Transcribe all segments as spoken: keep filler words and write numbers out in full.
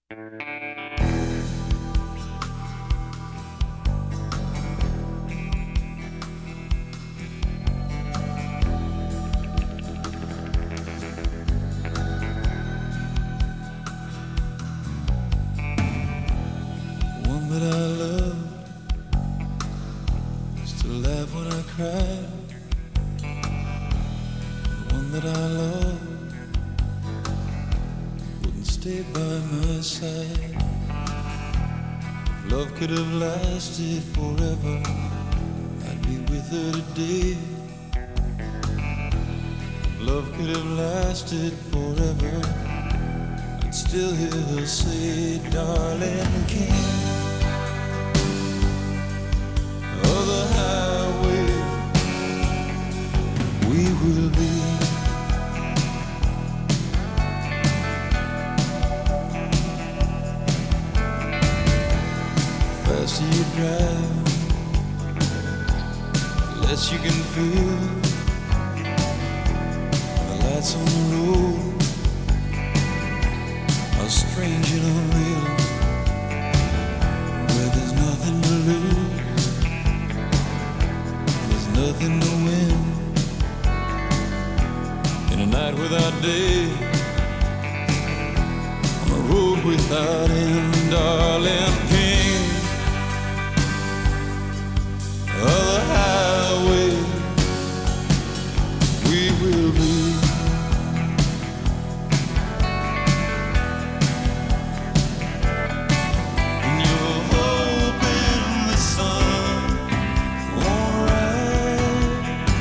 One that I love used to laugh when I cried. The one that I love wouldn't stay by my side. If love could have lasted forever, I'd be with her today. If love could have lasted forever, I'd still hear her say, darling, can't the highway we will be. Faster you drive, less you can feel. The lights on the road are strange and unreal, where there's nothing to lose, nothing to win. In a night without day, on a road without end, darling, king of the highway we will be. And you're hoping the sun won't rise.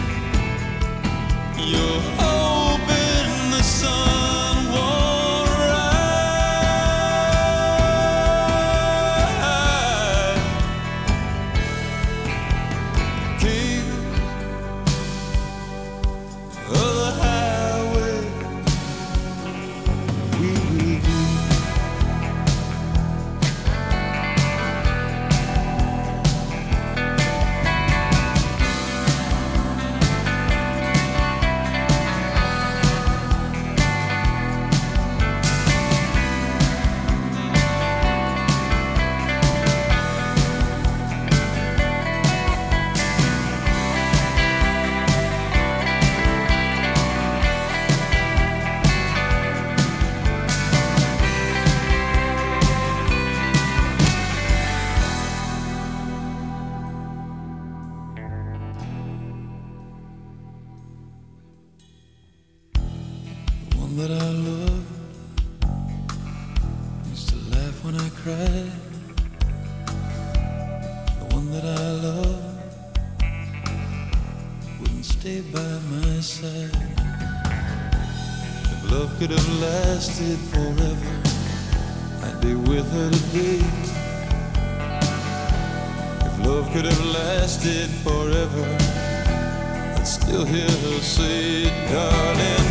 You're hoping the sun won't rise. King of the highway we will be. The one that I love used to laugh when I cried. The one that I love wouldn't stay by my side. If love could have lasted forever, I'd be with her today. If love could have lasted forever, I'd still hear her say, darling,